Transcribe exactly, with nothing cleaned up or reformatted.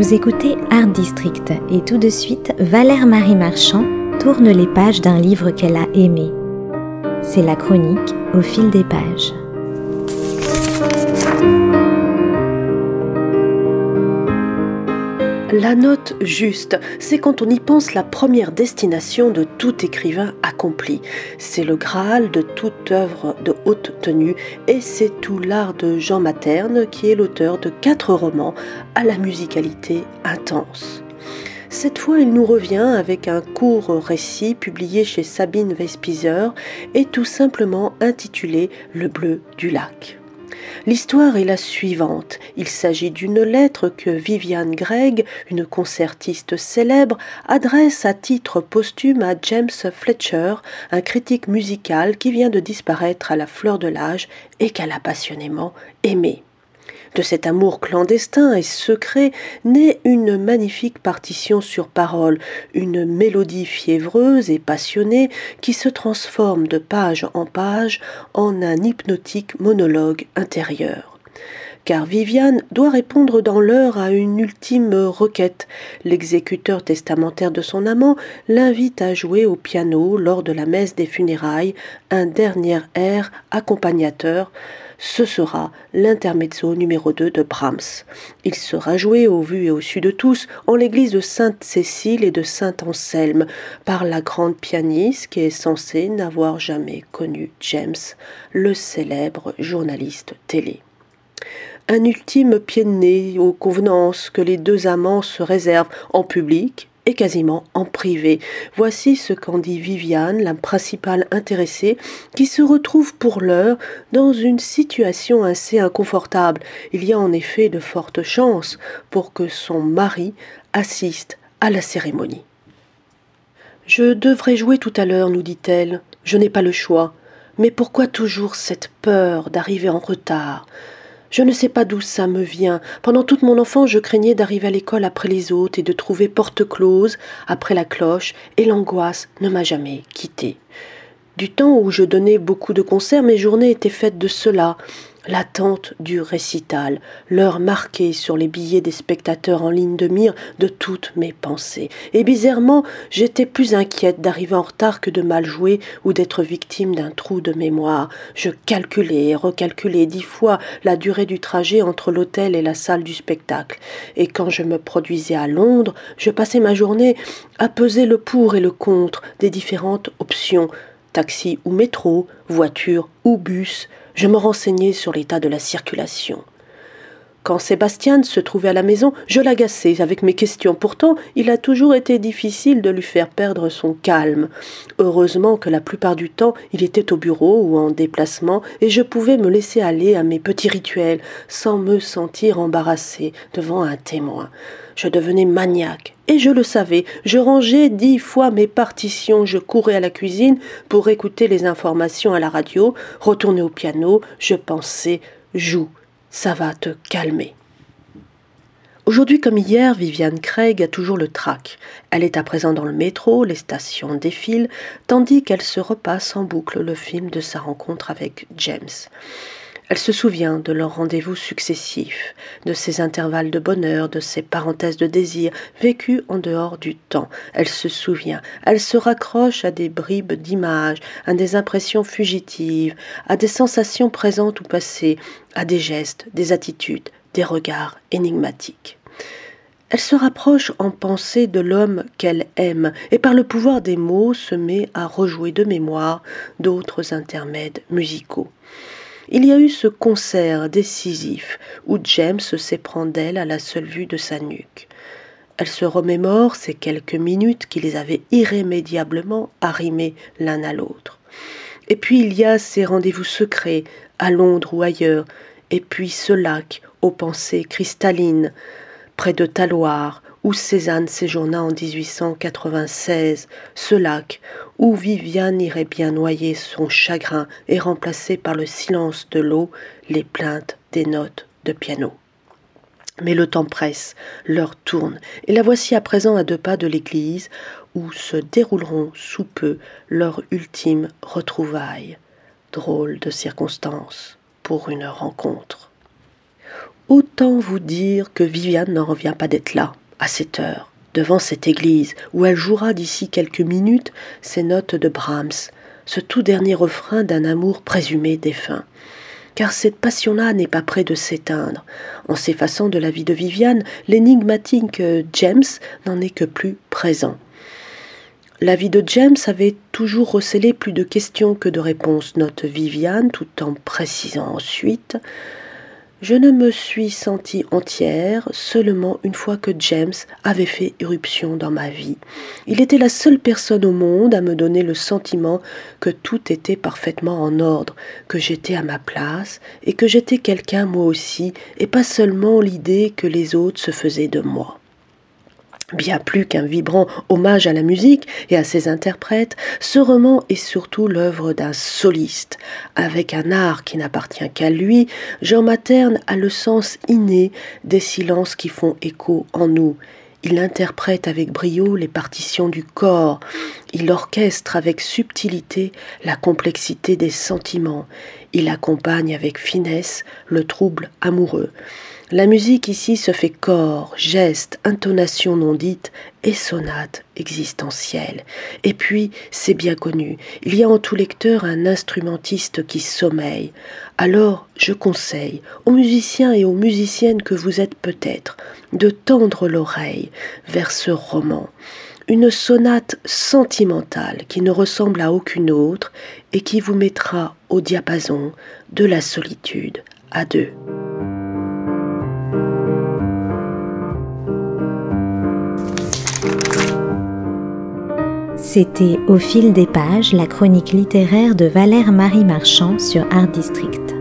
Vous écoutez Art District et tout de suite, Valère Marie Marchand tourne les pages d'un livre qu'elle a aimé. C'est la chronique Au fil des pages. La note juste, c'est quand on y pense la première destination de tout écrivain accompli. C'est le Graal de toute œuvre de haute tenue et c'est tout l'art de Jean Materne qui est l'auteur de quatre romans à la musicalité intense. Cette fois, il nous revient avec un court récit publié chez Sabine Weyspieser et tout simplement intitulé « Le bleu du lac ». L'histoire est la suivante. Il s'agit d'une lettre que Viviane Gregg, une concertiste célèbre, adresse à titre posthume à James Fletcher, un critique musical qui vient de disparaître à la fleur de l'âge et qu'elle a passionnément aimé. De cet amour clandestin et secret naît une magnifique partition sur parole, une mélodie fiévreuse et passionnée qui se transforme de page en page en un hypnotique monologue intérieur. Car Viviane doit répondre dans l'heure à une ultime requête. L'exécuteur testamentaire de son amant l'invite à jouer au piano lors de la messe des funérailles un dernier air accompagnateur. Ce sera l'intermezzo numéro deux de Brahms. Il sera joué au vu et au su de tous en l'église de Sainte-Cécile et de Saint-Anselme par la grande pianiste qui est censée n'avoir jamais connu James, le célèbre journaliste télé. Un ultime pied de nez aux convenances que les deux amants se réservent en public et quasiment en privé. Voici ce qu'en dit Viviane, la principale intéressée, qui se retrouve pour l'heure dans une situation assez inconfortable. Il y a en effet de fortes chances pour que son mari assiste à la cérémonie. « Je devrais jouer tout à l'heure, nous dit-elle. Je n'ai pas le choix. Mais pourquoi toujours cette peur d'arriver en retard ? Je ne sais pas d'où ça me vient. Pendant toute mon enfance, je craignais d'arriver à l'école après les autres et de trouver porte close après la cloche, et l'angoisse ne m'a jamais quittée. Du temps où je donnais beaucoup de concerts, mes journées étaient faites de cela. L'attente du récital, l'heure marquée sur les billets des spectateurs en ligne de mire de toutes mes pensées. Et bizarrement, j'étais plus inquiète d'arriver en retard que de mal jouer ou d'être victime d'un trou de mémoire. Je calculais et recalculais dix fois la durée du trajet entre l'hôtel et la salle du spectacle. Et quand je me produisais à Londres, je passais ma journée à peser le pour et le contre des différentes options. Taxi ou métro, voiture ou bus, je me renseignais sur l'état de la circulation. Quand Sébastien se trouvait à la maison, je l'agaçais avec mes questions. Pourtant, il a toujours été difficile de lui faire perdre son calme. Heureusement que la plupart du temps, il était au bureau ou en déplacement et je pouvais me laisser aller à mes petits rituels sans me sentir embarrassée devant un témoin. Je devenais maniaque et je le savais. Je rangeais dix fois mes partitions. Je courais à la cuisine pour écouter les informations à la radio, retournais au piano. Je pensais « joue ». Ça va te calmer. Aujourd'hui comme hier, Viviane Gregg a toujours le trac. Elle est à présent dans le métro, les stations défilent, tandis qu'elle se repasse en boucle le film de sa rencontre avec James. Elle se souvient de leurs rendez-vous successifs, de ses intervalles de bonheur, de ses parenthèses de désir vécues en dehors du temps. Elle se souvient, elle se raccroche à des bribes d'images, à des impressions fugitives, à des sensations présentes ou passées, à des gestes, des attitudes, des regards énigmatiques. Elle se rapproche en pensée de l'homme qu'elle aime et par le pouvoir des mots se met à rejouer de mémoire d'autres intermèdes musicaux. Il y a eu ce concert décisif où James s'éprend d'elle à la seule vue de sa nuque. Elle se remémore ces quelques minutes qui les avaient irrémédiablement arrimés l'un à l'autre. Et puis il y a ces rendez-vous secrets à Londres ou ailleurs, et puis ce lac aux pensées cristallines, près de Talloires, où Cézanne séjourna en dix-huit cent quatre-vingt-seize, ce lac où Viviane irait bien noyer son chagrin et remplacer par le silence de l'eau les plaintes des notes de piano. Mais le temps presse, l'heure tourne, et la voici à présent à deux pas de l'église où se dérouleront sous peu leurs ultimes retrouvailles. Drôle de circonstance pour une rencontre. Autant vous dire que Viviane n'en revient pas d'être là, à cette heure, devant cette église, où elle jouera d'ici quelques minutes ses notes de Brahms, ce tout dernier refrain d'un amour présumé défunt. Car cette passion-là n'est pas près de s'éteindre. En s'effaçant de la vie de Viviane, l'énigmatique James n'en est que plus présent. La vie de James avait toujours recelé plus de questions que de réponses, note Viviane, tout en précisant ensuite « Je ne me suis sentie entière seulement une fois que James avait fait irruption dans ma vie. Il était la seule personne au monde à me donner le sentiment que tout était parfaitement en ordre, que j'étais à ma place et que j'étais quelqu'un moi aussi, et pas seulement l'idée que les autres se faisaient de moi. » Bien plus qu'un vibrant hommage à la musique et à ses interprètes, ce roman est surtout l'œuvre d'un soliste. Avec un art qui n'appartient qu'à lui, Jean Materne a le sens inné des silences qui font écho en nous. Il interprète avec brio les partitions du corps. Il orchestre avec subtilité la complexité des sentiments. Il accompagne avec finesse le trouble amoureux. La musique ici se fait corps, geste, intonation non dite et sonate existentielle. Et puis, c'est bien connu, il y a en tout lecteur un instrumentiste qui sommeille. Alors, je conseille aux musiciens et aux musiciennes que vous êtes peut-être de tendre l'oreille vers ce roman. Une sonate sentimentale qui ne ressemble à aucune autre et qui vous mettra au diapason de la solitude à deux. C'était Au fil des pages, la chronique littéraire de Valère Marie Marchand sur Art District.